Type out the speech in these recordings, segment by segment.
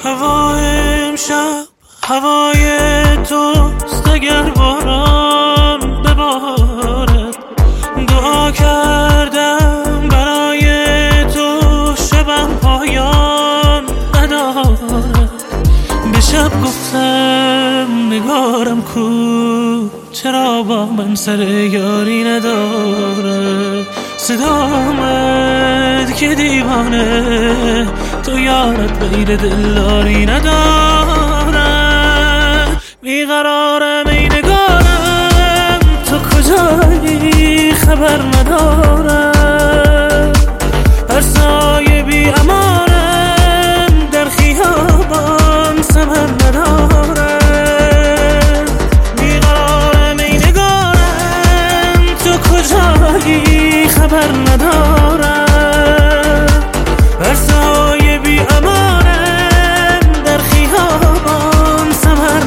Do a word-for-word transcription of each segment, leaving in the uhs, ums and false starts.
هوای امشب هوای توست، اگر باران ببارد. دعا کردم برای تو شبم پایان ندارد. به شب گفتم نگارم کو، چرا با من سر یاری نداره. صدا آمد که دیوانه تو یارت غیر دلداری نداره. بیقرارم ای نگارم تو کجایی خبر ندارم. هر سایه بی امانم در خیابان ثمر نداره. بیقرارم ای نگارم تو کجایی خبر ندارم. هر سایه بی امانم در خیابان ثمر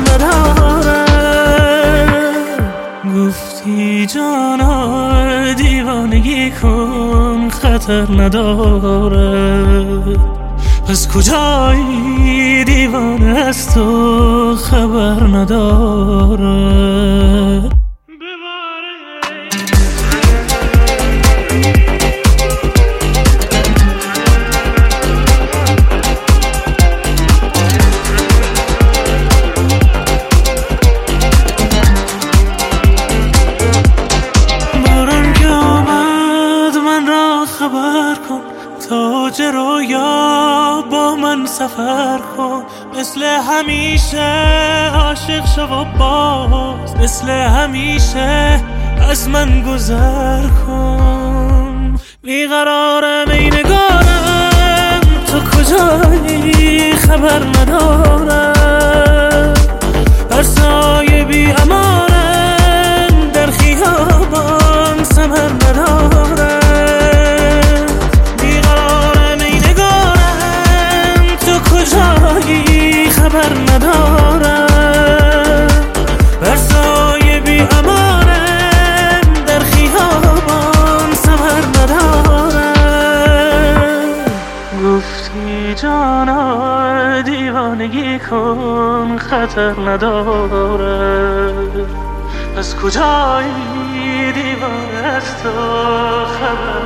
ندارم. گفتی جانا دیوانگی کن خطر نداره. پس کجایی دیوانه از تو خبر نداره. خبر کن تاج رویا با من سفر کن. مثل همیشه عاشق شو و باز مثل همیشه از من گذر کن. بیقرارم ای نگارم تو کجایی خبر ندارم. هر سایه بی امانم در خیابان ثمر ندارم. کجایی خبر ندارم. بر سایه بی امانم در خیابان ثمر ندارم. گفتی جانا دیوانگی کن خطر نداره. از کجایی دیوانه از تو خبر